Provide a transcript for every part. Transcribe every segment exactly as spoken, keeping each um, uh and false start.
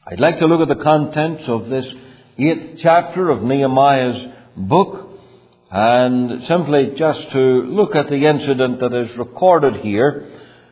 I'd like to look at the contents of this eighth chapter of Nehemiah's book, and simply just to look at the incident that is recorded here.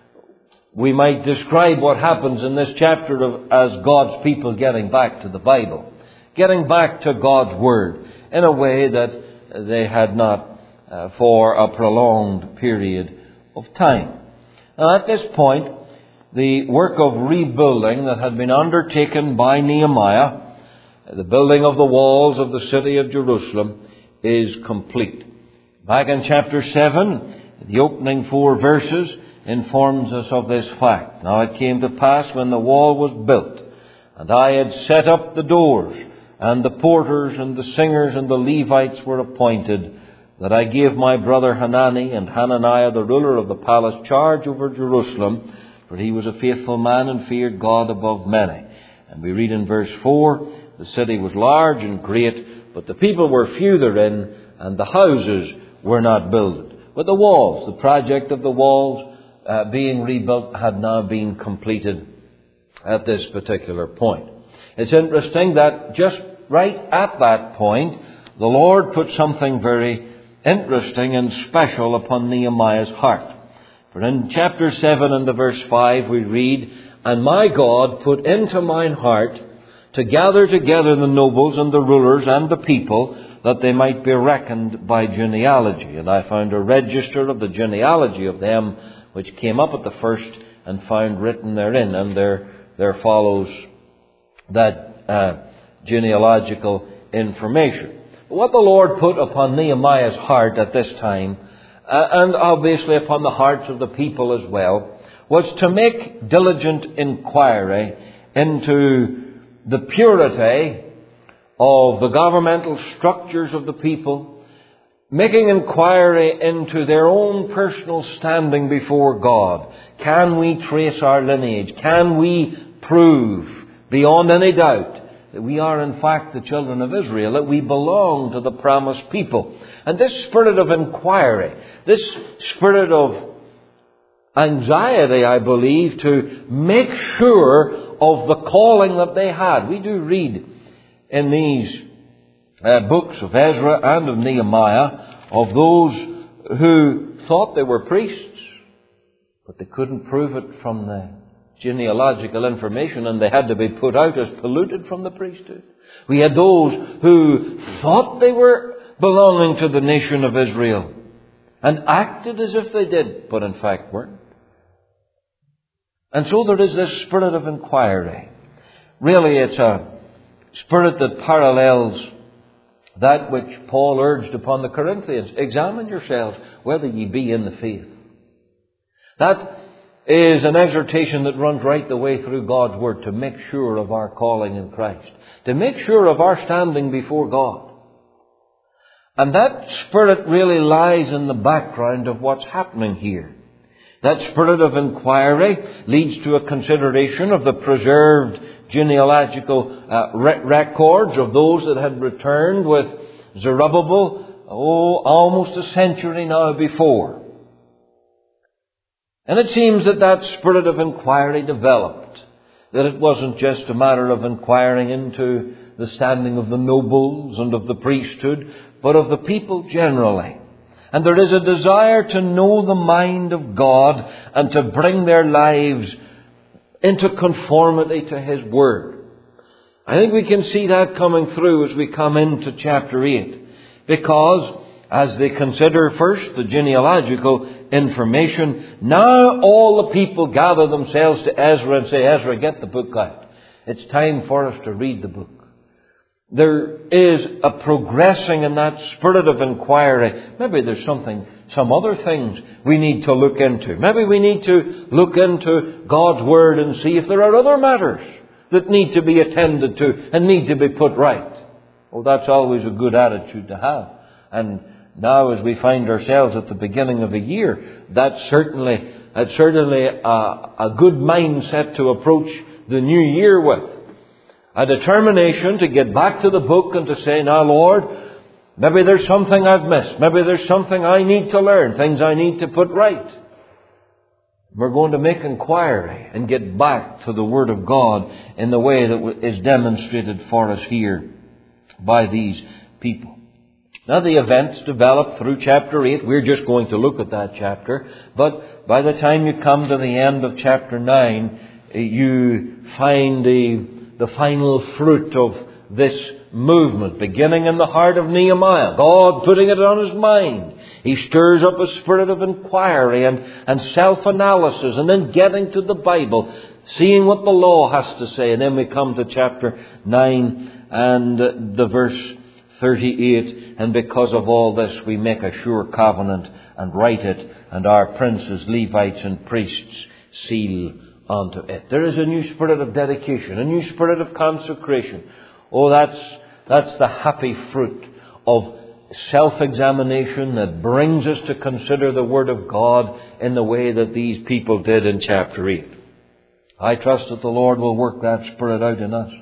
We might describe what happens in this chapter of, as God's people getting back to the Bible, getting back to God's Word in a way that they had not uh, for a prolonged period of time. Now, at this point, the work of rebuilding that had been undertaken by Nehemiah, the building of the walls of the city of Jerusalem, is complete. Back in chapter seven, the opening four verses informs us of this fact. Now it came to pass when the wall was built, and I had set up the doors, and the porters and the singers and the Levites were appointed, that I gave my brother Hanani and Hananiah, the ruler of the palace, charge over Jerusalem, for he was a faithful man and feared God above many. And we read in verse four, the city was large and great, but the people were few therein, and the houses were not builded. But the walls, the project of the walls uh, being rebuilt, had now been completed at this particular point. It's interesting that just right at that point, the Lord put something very interesting and special upon Nehemiah's heart. For in chapter seven and the verse five we read, And my God put into mine heart to gather together the nobles and the rulers and the people, that they might be reckoned by genealogy. And I found a register of the genealogy of them which came up at the first, and found written therein. And there, there follows that uh, genealogical information. But what the Lord put upon Nehemiah's heart at this time, uh, and obviously upon the hearts of the people as well, was to make diligent inquiry into the purity of the governmental structures of the people, making inquiry into their own personal standing before God. Can we trace our lineage? Can we prove beyond any doubt that we are in fact the children of Israel, that we belong to the promised people? And this spirit of inquiry, this spirit of anxiety, I believe, to make sure of the calling that they had. We do read in these uh, books of Ezra and of Nehemiah of those who thought they were priests, but they couldn't prove it from the genealogical information, and they had to be put out as polluted from the priesthood. We had those who thought they were belonging to the nation of Israel and acted as if they did, but in fact weren't. And so there is this spirit of inquiry. Really, it's a spirit that parallels that which Paul urged upon the Corinthians. Examine yourselves whether ye be in the faith. That is an exhortation that runs right the way through God's Word, to make sure of our calling in Christ, to make sure of our standing before God. And that spirit really lies in the background of what's happening here. That spirit of inquiry leads to a consideration of the preserved genealogical uh, re- records of those that had returned with Zerubbabel, oh, almost a century now before. And it seems that that spirit of inquiry developed, that it wasn't just a matter of inquiring into the standing of the nobles and of the priesthood, but of the people generally. And there is a desire to know the mind of God and to bring their lives into conformity to His Word. I think we can see that coming through as we come into chapter eight. Because as they consider first the genealogical information, now all the people gather themselves to Ezra and say, Ezra, get the book out. It's time for us to read the book. There is a progressing in that spirit of inquiry. Maybe there's something, some other things we need to look into. Maybe we need to look into God's Word and see if there are other matters that need to be attended to and need to be put right. Well, that's always a good attitude to have. And now as we find ourselves at the beginning of a year, that's certainly, that's certainly a, a good mindset to approach the new year with. A determination to get back to the book and to say, now Lord, maybe there's something I've missed. Maybe there's something I need to learn. Things I need to put right. We're going to make inquiry and get back to the Word of God in the way that is demonstrated for us here by these people. Now the events develop through chapter eight. We're just going to look at that chapter. But by the time you come to the end of chapter nine, you find the, the final fruit of this movement, beginning in the heart of Nehemiah. God putting it on his mind. He stirs up a spirit of inquiry and, and self-analysis, and then getting to the Bible, seeing what the law has to say. And then we come to chapter nine and the verse thirty-eight. And because of all this, we make a sure covenant and write it, and our princes, Levites, and priests seal onto it. There is a new spirit of dedication, a new spirit of consecration. Oh, that's, that's the happy fruit of self-examination that brings us to consider the Word of God in the way that these people did in chapter eight. I trust that the Lord will work that Spirit out in us.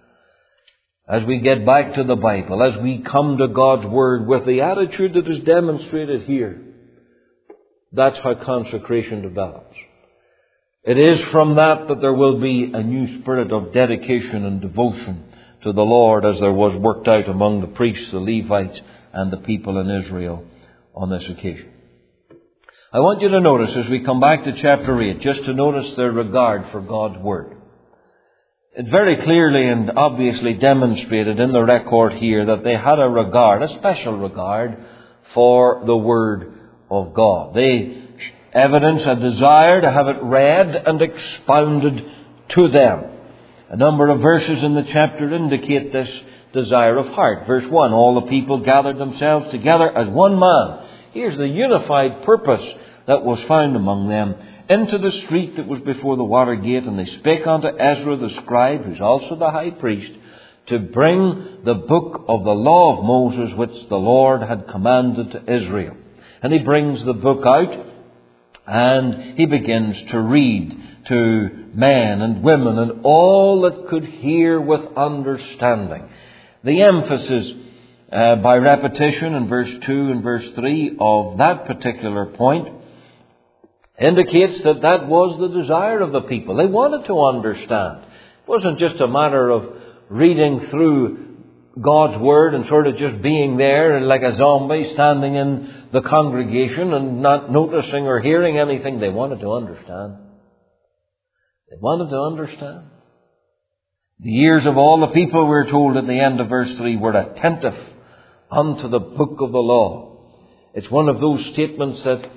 As we get back to the Bible, as we come to God's Word with the attitude that is demonstrated here, that's how consecration develops. It is from that that there will be a new spirit of dedication and devotion to the Lord, as there was worked out among the priests, the Levites, and the people in Israel on this occasion. I want you to notice, as we come back to chapter eight, just to notice their regard for God's Word. It's very clearly and obviously demonstrated in the record here that they had a regard, a special regard, for the Word of God. They evidence a desire to have it read and expounded to them. A number of verses in the chapter indicate this desire of heart. Verse one, all the people gathered themselves together as one man. Here's the unified purpose that was found among them. Into the street that was before the water gate, and they spake unto Ezra the scribe, who's also the high priest, to bring the book of the law of Moses, which the Lord had commanded to Israel. And he brings the book out, and he begins to read to men and women and all that could hear with understanding. The emphasis uh, by repetition in verse two and verse three of that particular point indicates that that was the desire of the people. They wanted to understand. It wasn't just a matter of reading through God's Word and sort of just being there and like a zombie standing in the congregation and not noticing or hearing anything. They wanted to understand. They wanted to understand. The ears of all the people, we're told at the end of verse three, were attentive unto the book of the law. It's one of those statements that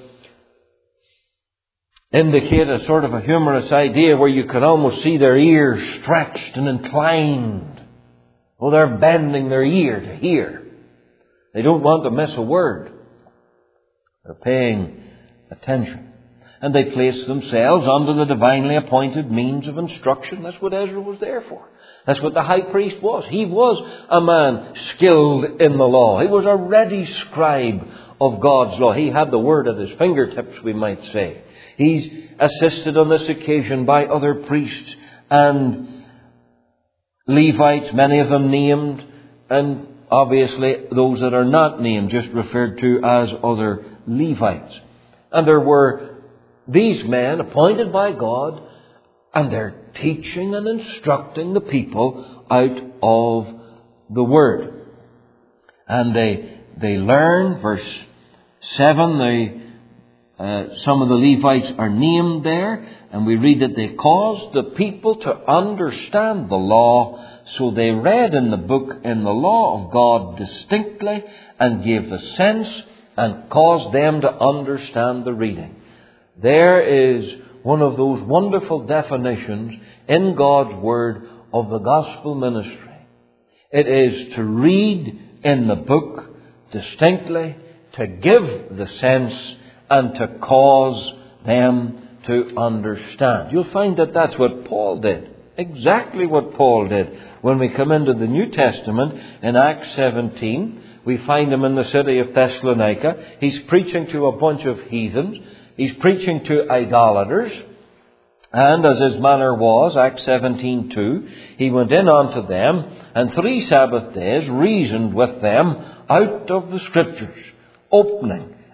indicate a sort of a humorous idea where you can almost see their ears stretched and inclined. Oh, they're bending their ear to hear. They don't want to miss a word. They're paying attention. And they place themselves under the divinely appointed means of instruction. That's what Ezra was there for. That's what the high priest was. He was a man skilled in the law. He was a ready scribe of God's law. He had the word at his fingertips, we might say. He's assisted on this occasion by other priests and Levites, many of them named, and obviously those that are not named, just referred to as other Levites. And there were these men appointed by God, and they're teaching and instructing the people out of the Word. And they they learn, verse seven, they, uh, some of the Levites are named there, and we read that they caused the people to understand the law, so they read in the book in the law of God distinctly, and gave the sense, and caused them to understand the reading. There is one of those wonderful definitions in God's Word of the gospel ministry. It is to read in the book distinctly, to give the sense, and to cause them to understand. You'll find that that's what Paul did. Exactly what Paul did. When we come into the New Testament in Acts seventeen, we find him in the city of Thessalonica. He's preaching to a bunch of heathens. He's preaching to idolaters. And as his manner was, Acts seventeen two, he went in unto them, and three Sabbath days reasoned with them out of the Scriptures, opening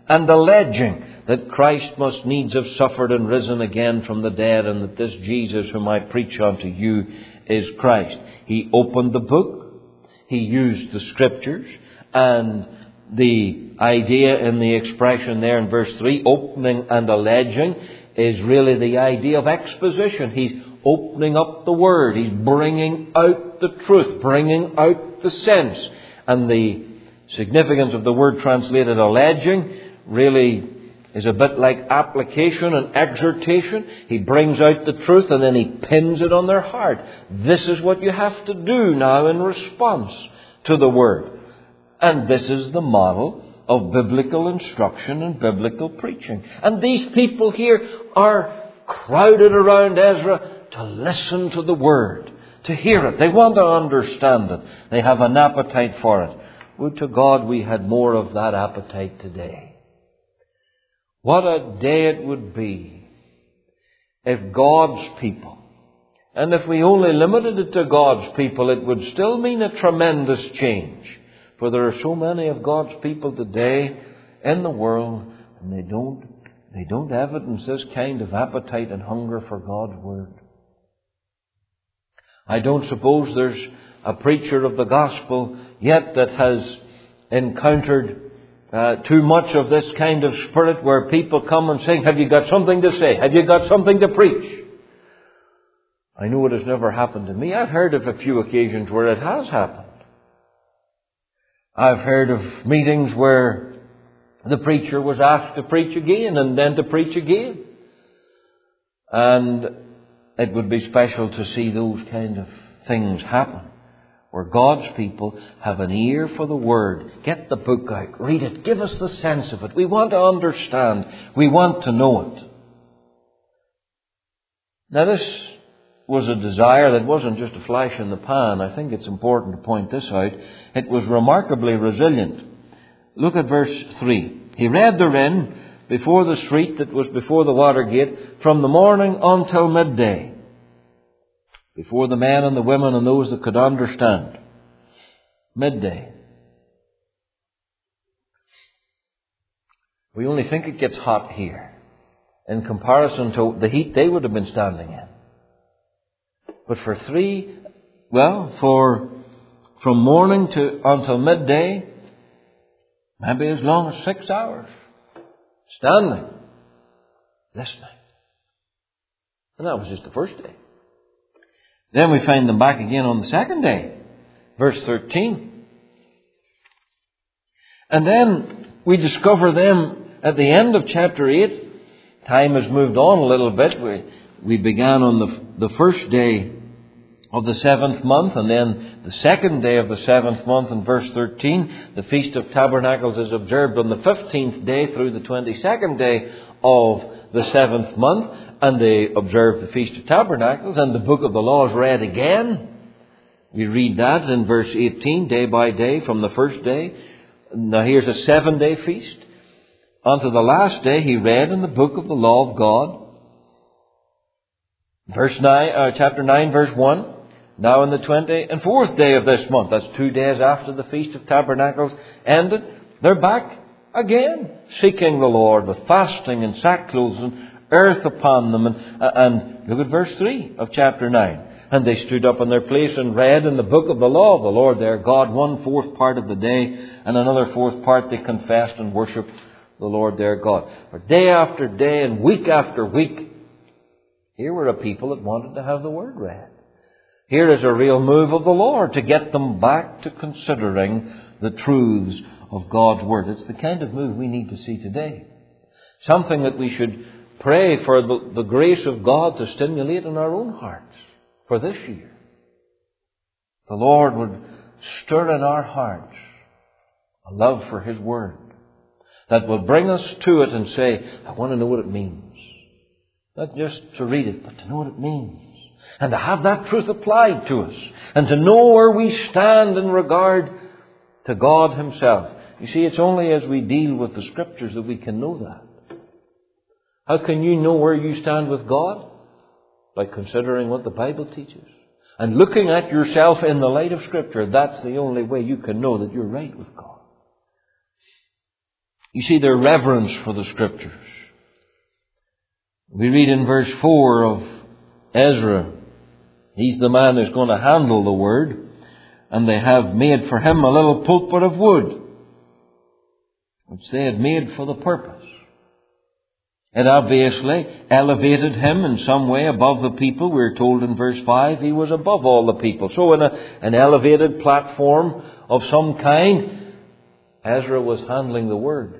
and alleging that Christ must needs have suffered and risen again from the dead, and that this Jesus whom I preach unto you is Christ. He opened the book, he used the Scriptures, and the idea in the expression there in verse three, opening and alleging, is really the idea of exposition. He's opening up the Word. He's bringing out the truth, bringing out the sense. And the significance of the word translated alleging really is a bit like application and exhortation. He brings out the truth and then he pins it on their heart. This is what you have to do now in response to the Word. And this is the model of biblical instruction and biblical preaching. And these people here are crowded around Ezra to listen to the Word, to hear it. They want to understand it. They have an appetite for it. Would to God we had more of that appetite today. What a day it would be if God's people, and if we only limited it to God's people, it would still mean a tremendous change. For there are so many of God's people today in the world, and they don't, they don't evidence this kind of appetite and hunger for God's Word. I don't suppose there's a preacher of the gospel yet that has encountered uh, too much of this kind of spirit where people come and say, have you got something to say? Have you got something to preach? I know it has never happened to me. I've heard of a few occasions where it has happened. I've heard of meetings where the preacher was asked to preach again and then to preach again. And it would be special to see those kind of things happen, where God's people have an ear for the Word. Get the book out, read it, give us the sense of it. We want to understand, we want to know it. Now this was a desire that wasn't just a flash in the pan. I think it's important to point this out. It was remarkably resilient. Look at verse three. He read therein before the street that was before the water gate from the morning until midday, before the men and the women and those that could understand. Midday. We only think it gets hot here in comparison to the heat they would have been standing in. But for three, well, for from morning to until midday, maybe as long as six hours, standing, listening. And that was just the first day. Then we find them back again on the second day, verse thirteen. And then we discover them at the end of chapter eight. Time has moved on a little bit. We, we began on the, the first day of the seventh month, and then the second day of the seventh month in verse thirteen. The Feast of Tabernacles is observed on the fifteenth day through the twenty-second day of the seventh month, and they observe the Feast of Tabernacles, and the book of the law is read again. We read that in verse eighteen, day by day from the first day. Now here's a seven-day feast. Unto the last day he read in the book of the law of God. Verse nine, uh, chapter nine, verse one. Now in the twenty and fourth day of this month, that's two days after the Feast of Tabernacles ended, they're back again, seeking the Lord with fasting and sackcloth and earth upon them. And, and look at verse three of chapter nine. And they stood up in their place and read in the book of the law of the Lord their God one fourth part of the day, and another fourth part they confessed and worshipped the Lord their God. For day after day and week after week, here were a people that wanted to have the Word read. Here is a real move of the Lord to get them back to considering the truths of God's Word. It's the kind of move we need to see today. Something that we should pray for the, the grace of God to stimulate in our own hearts for this year. The Lord would stir in our hearts a love for His Word that will bring us to it and say, I want to know what it means. Not just to read it, but to know what it means. And to have that truth applied to us. And to know where we stand in regard to God Himself. You see, it's only as we deal with the Scriptures that we can know that. How can you know where you stand with God? By considering what the Bible teaches. And looking at yourself in the light of Scripture. That's the only way you can know that you're right with God. You see their reverence for the Scriptures. We read in verse four of Ezra, he's the man who's going to handle the Word, and they have made for him a little pulpit of wood, which they had made for the purpose. It obviously elevated him in some way above the people. We're told in verse five he was above all the people. So in a, an elevated platform of some kind, Ezra was handling the Word.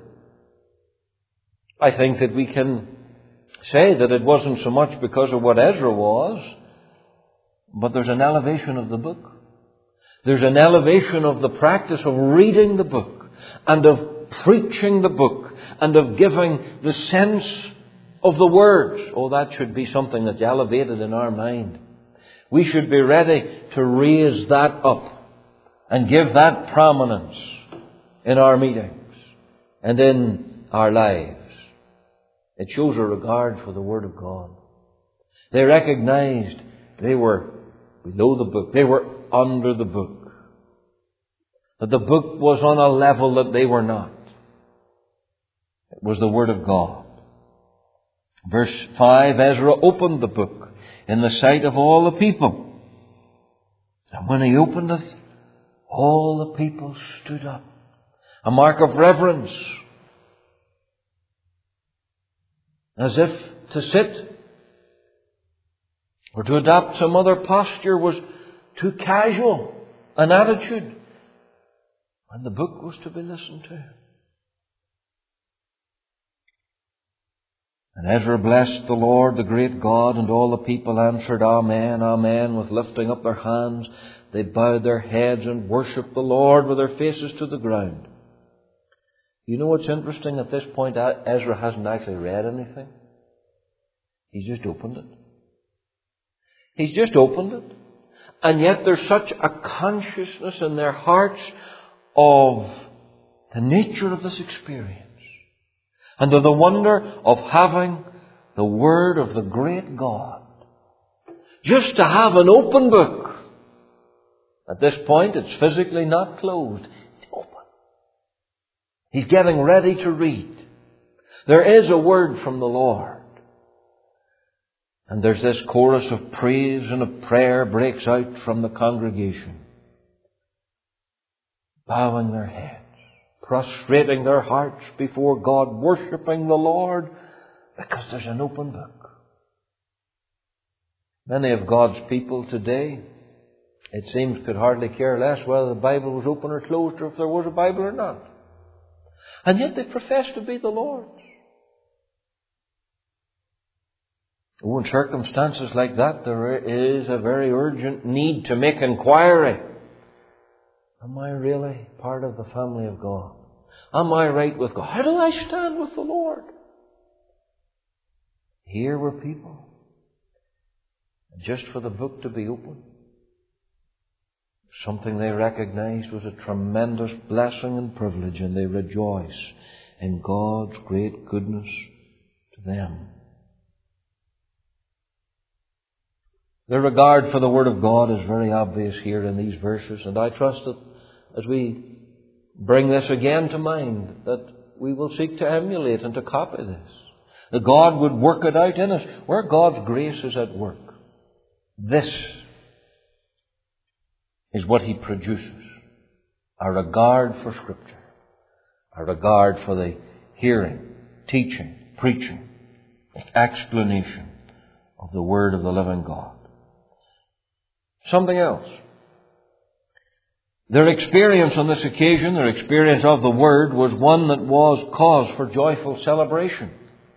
I think that we can say that it wasn't so much because of what Ezra was, but there's an elevation of the book. There's an elevation of the practice of reading the book and of preaching the book and of giving the sense of the words. Oh, that should be something that's elevated in our mind. We should be ready to raise that up and give that prominence in our meetings and in our lives. It shows a regard for the Word of God. They recognized they were below the book. They were under the book. That the book was on a level that they were not. It was the Word of God. Verse five, Ezra opened the book in the sight of all the people. And when he opened it, all the people stood up. A mark of reverence. As if to sit or to adopt some other posture was too casual an attitude when the book was to be listened to. And Ezra blessed the Lord, the great God, and all the people answered, Amen, Amen, with lifting up their hands. They bowed their heads and worshipped the Lord with their faces to the ground. You know what's interesting? At this point, Ezra hasn't actually read anything. He's just opened it. He's just opened it. And yet there's such a consciousness in their hearts of the nature of this experience and of the wonder of having the Word of the great God. Just to have an open book. At this point, it's physically not closed. It's open. He's getting ready to read. There is a word from the Lord. And there's this chorus of praise and of prayer breaks out from the congregation. Bowing their heads, prostrating their hearts before God, worshipping the Lord, because there's an open book. Many of God's people today, it seems, could hardly care less whether the Bible was open or closed or if there was a Bible or not. And yet they profess to be the Lord's. Oh, in circumstances like that, there is a very urgent need to make inquiry. Am I really part of the family of God? Am I right with God? How do I stand with the Lord? Here were people, just for the book to be open, something they recognized was a tremendous blessing and privilege, and they rejoice in God's great goodness to them. Their regard for the Word of God is very obvious here in these verses, and I trust that as we bring this again to mind, that we will seek to emulate and to copy this. That God would work it out in us, where God's grace is at work. This is what He produces. A regard for Scripture. A regard for the hearing, teaching, preaching, explanation of the Word of the living God. Something else. Their experience on this occasion, their experience of the Word, was one that was cause for joyful celebration.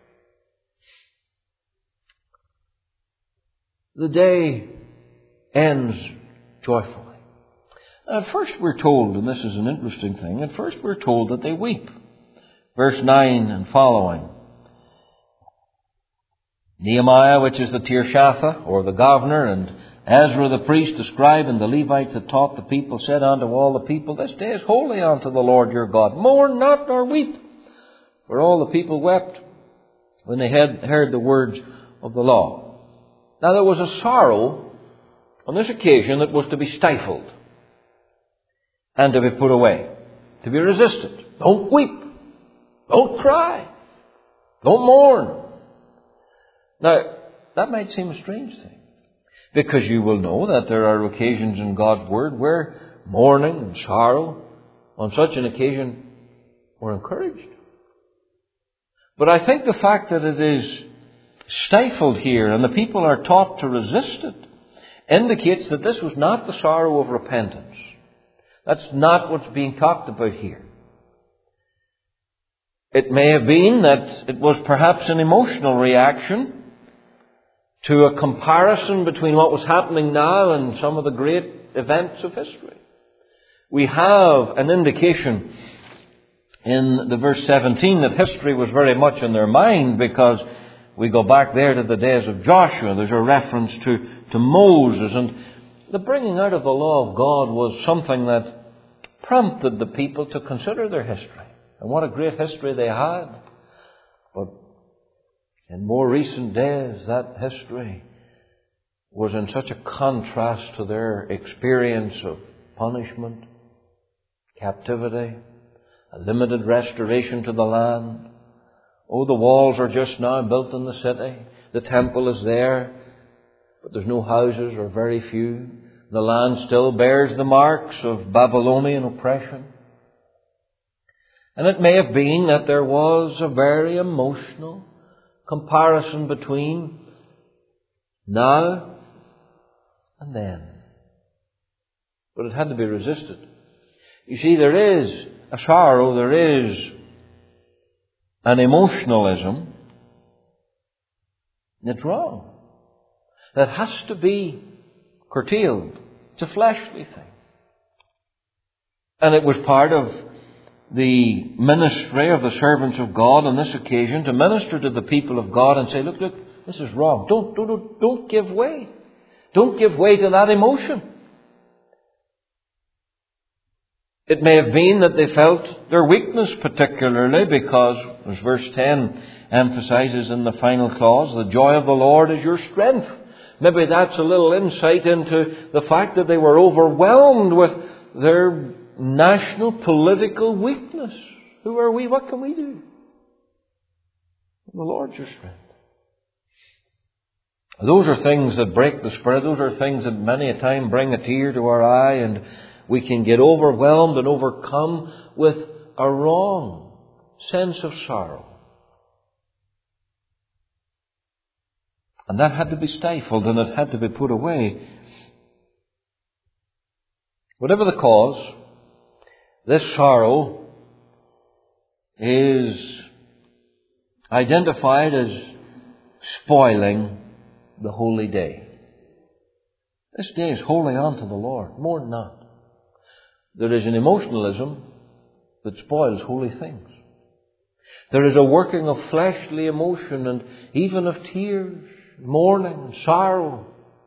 The day ends joyfully. At first we're told, and this is an interesting thing, at first we're told that they weep. Verse nine and following. Nehemiah, which is the Tirshatha, or the governor, and Ezra the priest, the scribe, and the Levites that taught the people, said unto all the people, This day is holy unto the Lord your God. Mourn not nor weep. For all the people wept when they had heard the words of the law. Now there was a sorrow on this occasion that was to be stifled and to be put away, to be resisted. Don't weep. Don't cry. Don't mourn. Now, that might seem a strange thing, because you will know that there are occasions in God's Word where mourning and sorrow on such an occasion were encouraged. But I think the fact that it is stifled here and the people are taught to resist it indicates that this was not the sorrow of repentance. That's not what's being talked about here. It may have been that it was perhaps an emotional reaction to a comparison between what was happening now and some of the great events of history. We have an indication in the verse seventeen that history was very much in their mind, because we go back there to the days of Joshua. There's a reference to, to Moses, and the bringing out of the law of God was something that prompted the people to consider their history. And what a great history they had. But in more recent days, that history was in such a contrast to their experience of punishment, captivity, a limited restoration to the land. Oh, the walls are just now built in the city. The temple is there, but there's no houses, or very few. The land still bears the marks of Babylonian oppression. And it may have been that there was a very emotional comparison between now and then. But it had to be resisted. You see, there is a sorrow, there is an emotionalism that's wrong. That has to be curtailed. It's a fleshly thing. And it was part of the ministry of the servants of God on this occasion to minister to the people of God and say, look, look, this is wrong. Don't, don't, don't give way. Don't give way to that emotion. It may have been that they felt their weakness particularly, because, as verse ten emphasizes in the final clause, the joy of the Lord is your strength. Maybe that's a little insight into the fact that they were overwhelmed with their national political weakness. Who are we? What can we do? The Lord's your strength. Those are things that break the spirit. Those are things that many a time bring a tear to our eye, and we can get overwhelmed and overcome with a wrong sense of sorrow. And that had to be stifled, and it had to be put away. Whatever the cause, this sorrow is identified as spoiling the holy day. This day is holy unto the Lord, more than not. There is an emotionalism that spoils holy things. There is a working of fleshly emotion and even of tears, mourning and sorrow,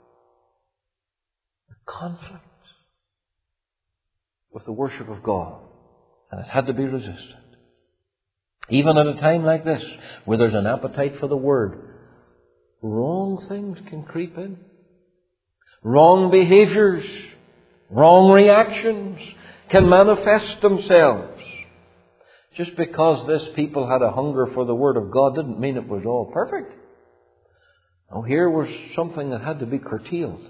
conflict with the worship of God. And it had to be resisted. Even at a time like this, where there's an appetite for the Word, wrong things can creep in. Wrong behaviors, wrong reactions can manifest themselves. Just because this people had a hunger for the Word of God didn't mean it was all perfect. Now, here was something that had to be curtailed.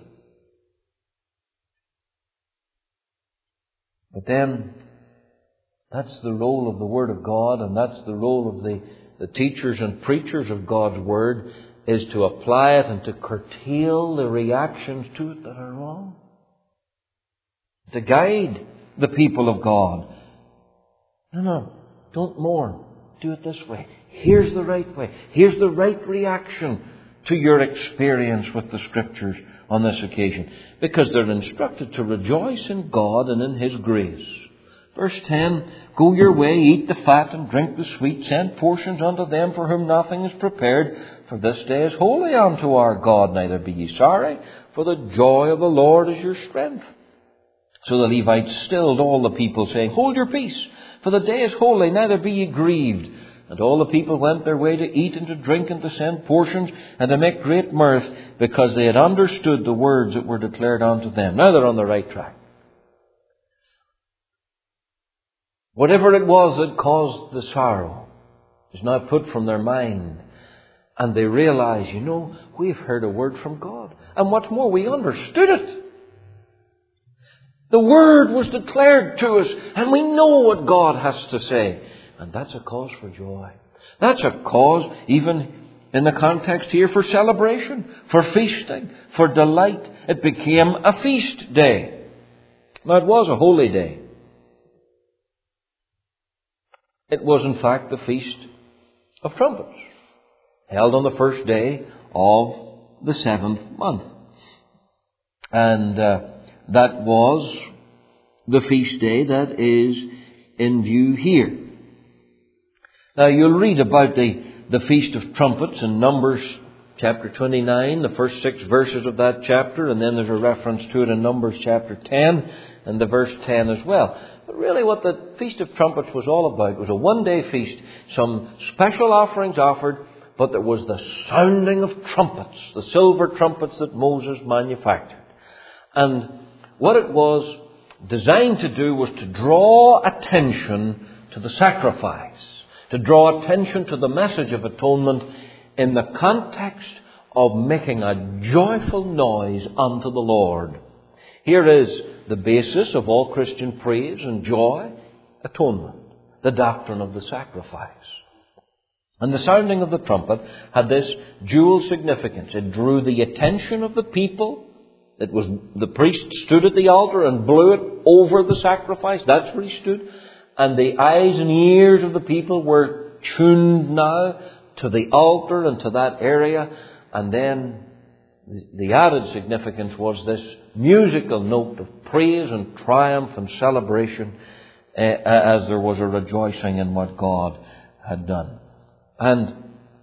But then, that's the role of the Word of God, and that's the role of the, the teachers and preachers of God's Word, is to apply it and to curtail the reactions to it that are wrong. To guide the people of God. No, no, don't mourn. Do it this way. Here's the right way. Here's the right reaction to your experience with the Scriptures on this occasion. Because they're instructed to rejoice in God and in His grace. Verse ten, go your way, eat the fat and drink the sweet, send portions unto them for whom nothing is prepared, for this day is holy unto our God, neither be ye sorry, for the joy of the Lord is your strength. So the Levites stilled all the people, saying, hold your peace, for the day is holy, neither be ye grieved. And all the people went their way to eat and to drink and to send portions and to make great mirth, because they had understood the words that were declared unto them. Now they're on the right track. Whatever it was that caused the sorrow, is now put from their mind. And they realize, you know, we've heard a word from God. And what's more, we understood it. The Word was declared to us, and we know what God has to say. And that's a cause for joy. That's a cause, even in the context here, for celebration, for feasting, for delight. It became a feast day. Now, it was a holy day. It was, in fact, the Feast of Trumpets, held on the first day of the seventh month. And uh, that was the feast day that is in view here. Now, you'll read about the, the Feast of Trumpets in Numbers chapter twenty-nine, the first six verses of that chapter, and then there's a reference to it in Numbers chapter ten, and the verse ten as well. But really what the Feast of Trumpets was all about was a one-day feast, some special offerings offered, but there was the sounding of trumpets, the silver trumpets that Moses manufactured. And what it was designed to do was to draw attention to the sacrifice, to draw attention to the message of atonement in the context of making a joyful noise unto the Lord. Here is the basis of all Christian praise and joy, atonement, the doctrine of the sacrifice. And the sounding of the trumpet had this dual significance. It drew the attention of the people. It was the priest stood at the altar and blew it over the sacrifice. That's where he stood. And the eyes and ears of the people were tuned now to the altar and to that area. And then the added significance was this musical note of praise and triumph and celebration uh, as there was a rejoicing in what God had done. And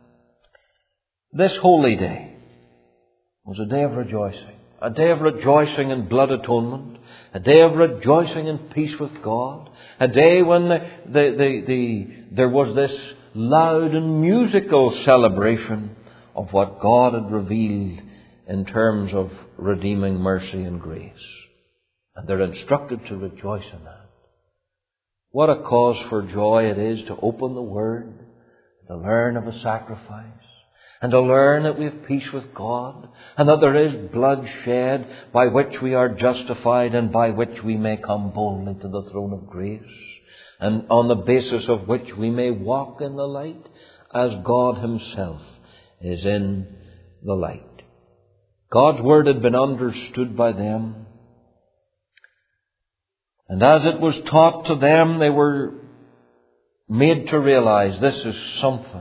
this holy day was a day of rejoicing. A day of rejoicing in blood atonement. A day of rejoicing in peace with God. A day when the, the, the, the, there was this loud and musical celebration of what God had revealed in terms of redeeming mercy and grace. And they're instructed to rejoice in that. What a cause for joy it is to open the Word, to learn of a sacrifice, and to learn that we have peace with God, and that there is blood shed by which we are justified and by which we may come boldly to the throne of grace, and on the basis of which we may walk in the light as God Himself is in the light. God's Word had been understood by them, and as it was taught to them, they were made to realize this is something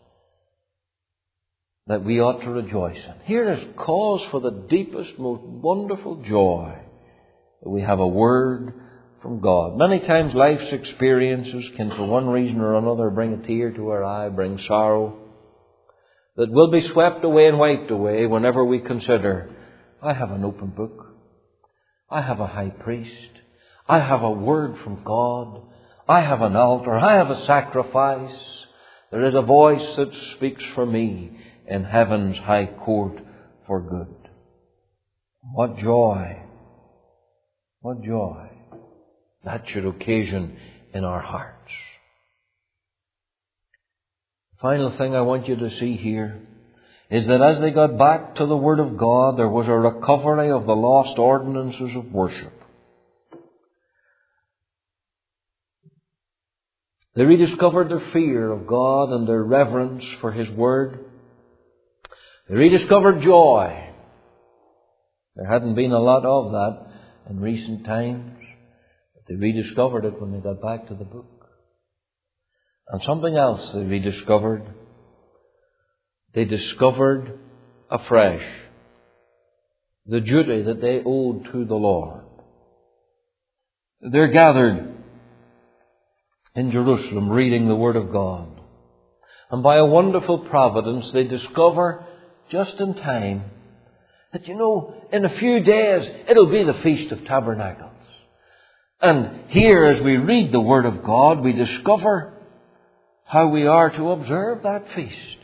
that we ought to rejoice in. Here is cause for the deepest, most wonderful joy that we have a word from God. Many times life's experiences can, for one reason or another, bring a tear to our eye, bring sorrow that will be swept away and wiped away whenever we consider, I have an open book. I have a high priest. I have a word from God. I have an altar. I have a sacrifice. There is a voice that speaks for me in heaven's high court for good. What joy! What joy that should occasion in our hearts. Final thing I want you to see here is that as they got back to the Word of God, there was a recovery of the lost ordinances of worship. They rediscovered their fear of God and their reverence for His Word. They rediscovered joy. There hadn't been a lot of that in recent times, but they rediscovered it when they got back to the book. And something else they rediscovered. They discovered afresh the duty that they owed to the Lord. They're gathered in Jerusalem reading the Word of God. And by a wonderful providence they discover just in time that, you know, in a few days it'll be the Feast of Tabernacles. And here as we read the Word of God, we discover how we are to observe that feast.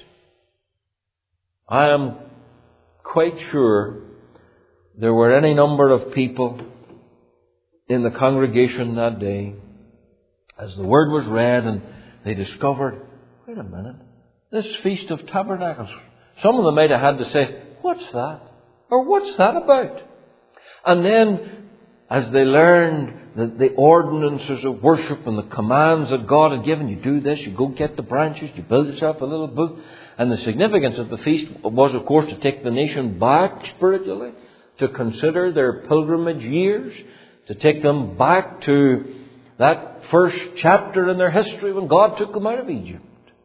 I am quite sure there were any number of people in the congregation that day as the Word was read and they discovered wait a minute, this Feast of Tabernacles. Some of them might have had to say, what's that? Or what's that about? And then, as they learned the, the ordinances of worship and the commands that God had given, you do this, you go get the branches, you build yourself a little booth. And the significance of the feast was, of course, to take the nation back spiritually, to consider their pilgrimage years, to take them back to that first chapter in their history when God took them out of Egypt.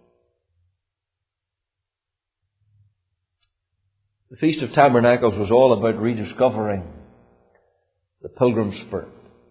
The Feast of Tabernacles was all about rediscovering the pilgrim spirit.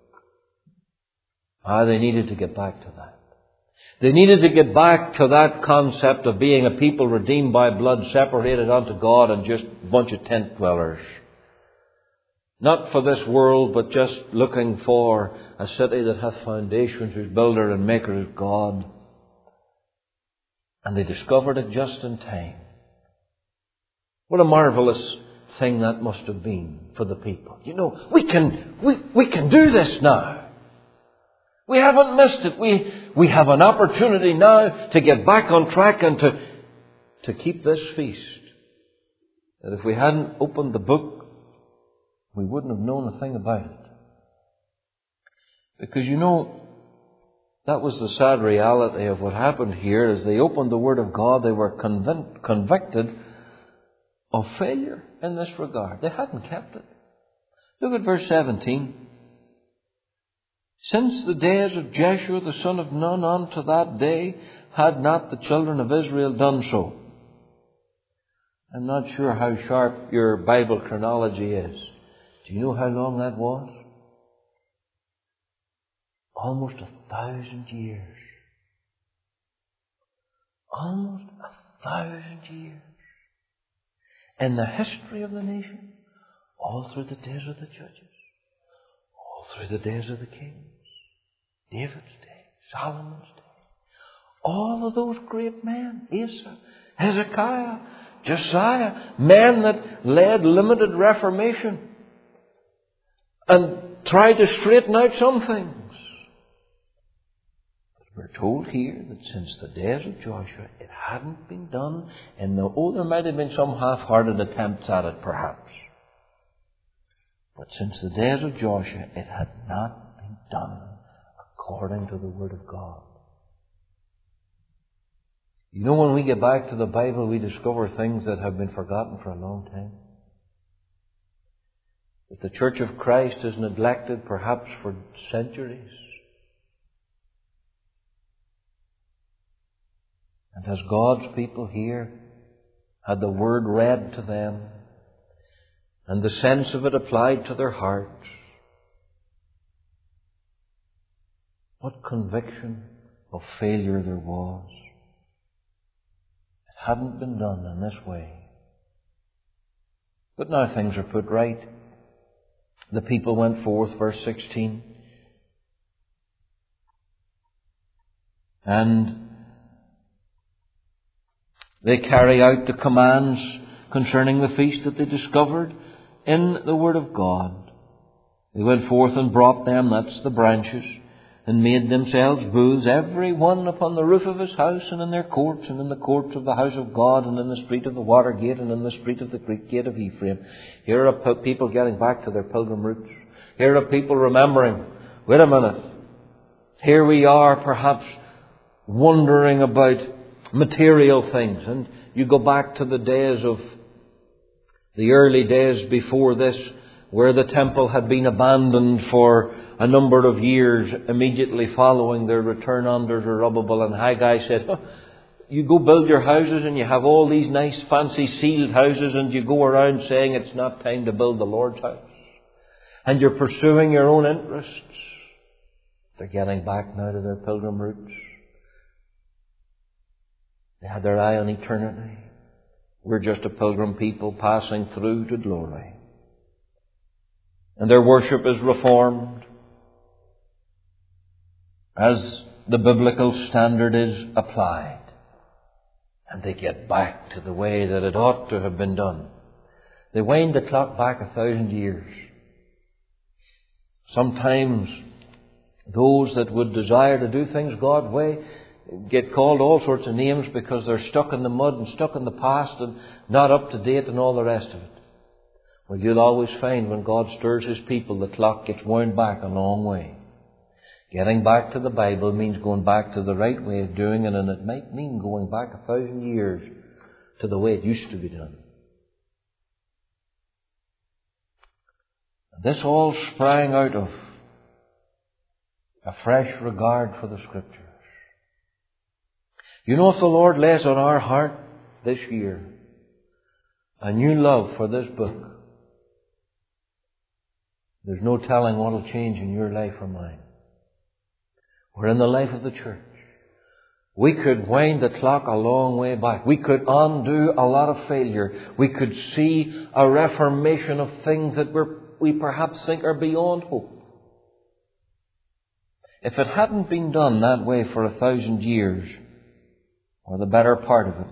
Ah, they needed to get back to that. They needed to get back to that concept of being a people redeemed by blood, separated unto God, and just a bunch of tent dwellers. Not for this world, but just looking for a city that hath foundations, whose builder and maker is God. And they discovered it just in time. What a marvelous thing that must have been for the people. You know, we can, we, we can do this now. We haven't missed it. We, we have an opportunity now to get back on track and to, to keep this feast. That if we hadn't opened the book, we wouldn't have known a thing about it. Because, you know, that was the sad reality of what happened here. As they opened the Word of God, they were convic- convicted of failure in this regard. They hadn't kept it. Look at verse seventeen. Since the days of Joshua the son of Nun unto that day, had not the children of Israel done so. I'm not sure how sharp your Bible chronology is. Do you know how long that was? Almost a thousand years. Almost a thousand years. In the history of the nation, all through the days of the judges, all through the days of the kings, David's day, Solomon's day, all of those great men, Asa, Hezekiah, Josiah, men that led limited reformation and tried to straighten out some things. We're told here that since the days of Joshua, it hadn't been done, and the, oh, there might have been some half-hearted attempts at it, perhaps. But since the days of Joshua, it had not been done according to the Word of God. You know, when we get back to the Bible, we discover things that have been forgotten for a long time. That the Church of Christ is neglected, perhaps for centuries. And as God's people here had the Word read to them and the sense of it applied to their hearts, what conviction of failure there was. It hadn't been done in this way. But now things are put right. The people went forth, verse sixteen, and they carry out the commands concerning the feast that they discovered in the Word of God. They went forth and brought them, that's the branches, and made themselves booths, every one upon the roof of his house, and in their courts, and in the courts of the house of God, and in the street of the water gate, and in the street of the Greek gate of Ephraim. Here are people getting back to their pilgrim roots. Here are people remembering, wait a minute, here we are perhaps wondering about material things. And you go back to the days of the early days before this, where the temple had been abandoned for a number of years immediately following their return under Zerubbabel. And Haggai said, oh, you go build your houses and you have all these nice fancy sealed houses, and you go around saying it's not time to build the Lord's house. And you're pursuing your own interests. They're getting back now to their pilgrim roots. They had their eye on eternity. We're just a pilgrim people passing through to glory. And their worship is reformed as the biblical standard is applied. And they get back to the way that it ought to have been done. They wind the clock back a thousand years. Sometimes those that would desire to do things God's way get called all sorts of names because they're stuck in the mud and stuck in the past and not up to date and all the rest of it. Well, you'll always find when God stirs His people, the clock gets wound back a long way. Getting back to the Bible means going back to the right way of doing it, and it might mean going back a thousand years to the way it used to be done. And this all sprang out of a fresh regard for the Scriptures. You know, if the Lord lays on our heart this year a new love for this book, there's no telling what will change in your life or mine. We're in the life of the church. We could wind the clock a long way back. We could undo a lot of failure. We could see a reformation of things that we're, we perhaps think are beyond hope. If it hadn't been done that way for a thousand years, or the better part of it,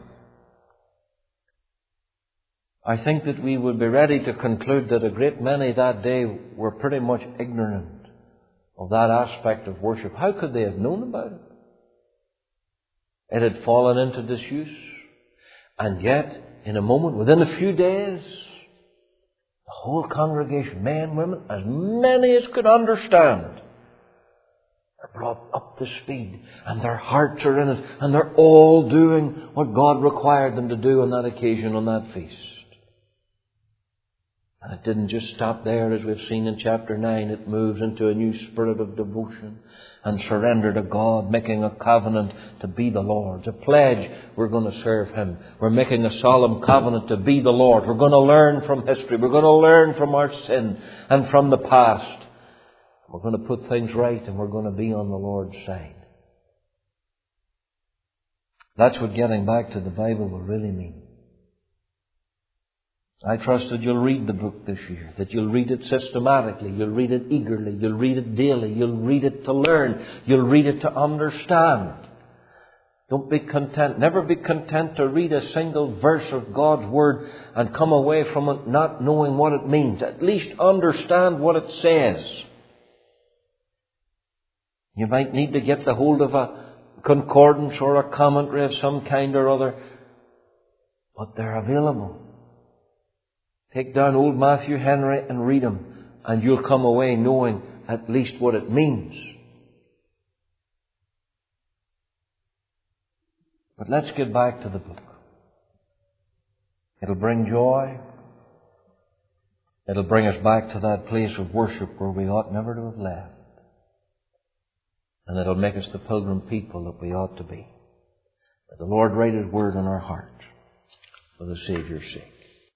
I think that we would be ready to conclude that a great many that day were pretty much ignorant of that aspect of worship. How could they have known about it? It had fallen into disuse. And yet, in a moment, within a few days, the whole congregation, men, women, as many as could understand, are brought up to speed, and their hearts are in it, and they're all doing what God required them to do on that occasion, on that feast. And it didn't just stop there, as we've seen in chapter nine. It moves into a new spirit of devotion and surrender to God, making a covenant to be the Lord's. A pledge, we're going to serve Him. We're making a solemn covenant to be the Lord. We're going to learn from history. We're going to learn from our sin and from the past. We're going to put things right, and we're going to be on the Lord's side. That's what getting back to the Bible will really mean. I trust that you'll read the book this year, that you'll read it systematically, you'll read it eagerly, you'll read it daily, you'll read it to learn, you'll read it to understand. Don't be content, never be content to read a single verse of God's Word and come away from it not knowing what it means. At least understand what it says. You might need to get the hold of a concordance or a commentary of some kind or other, but they're available. Take down old Matthew Henry and read him, and you'll come away knowing at least what it means. But let's get back to the book. It'll bring joy. It'll bring us back to that place of worship where we ought never to have left. And it'll make us the pilgrim people that we ought to be. May the Lord write His word on our hearts for the Saviour's sake.